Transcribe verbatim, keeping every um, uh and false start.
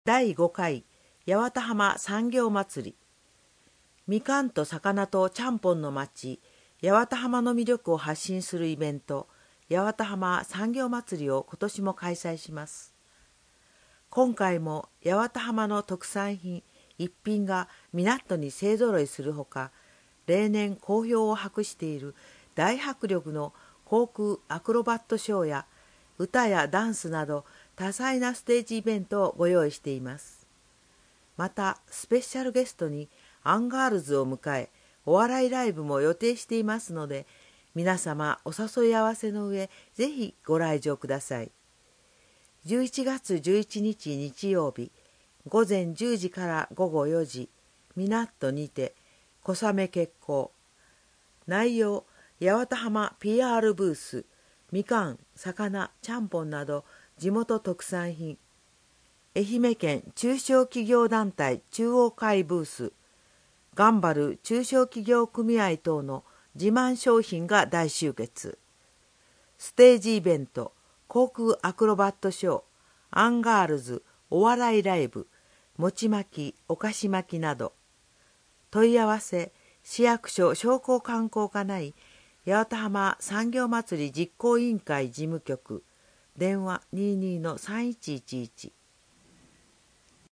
だいごかい八幡浜産業まつり。みかんと魚とちゃんぽんの町、八幡浜の魅力を発信するイベント、八幡浜産業まつりを今年も開催します。今回も八幡浜の特産品一品が港に勢ぞろいするほか、例年好評を博している大迫力の航空アクロバットショーや歌やダンスなど多彩なステージイベントをご用意しています。またスペシャルゲストにアンガールズを迎え、お笑いライブも予定していますので、皆様お誘い合わせの上、ぜひご来場ください。じゅういちがつじゅういちにち日曜日、ごぜんじゅうじからごごよじ、港にて小雨決行。内容、八幡浜 ピーアール ブース、みかん、魚、ちゃんぽんなど地元特産品。愛媛県中小企業団体中央会ブース、頑張る中小企業組合等の自慢商品が大集結。ステージイベント、航空アクロバットショー、アンガールズ、お笑いライブ、餅巻き、お菓子巻きなど。問い合わせ、市役所商工観光課内八幡浜産業まつり実行委員会事務局、電話 にじゅうにのさんいちいちいち。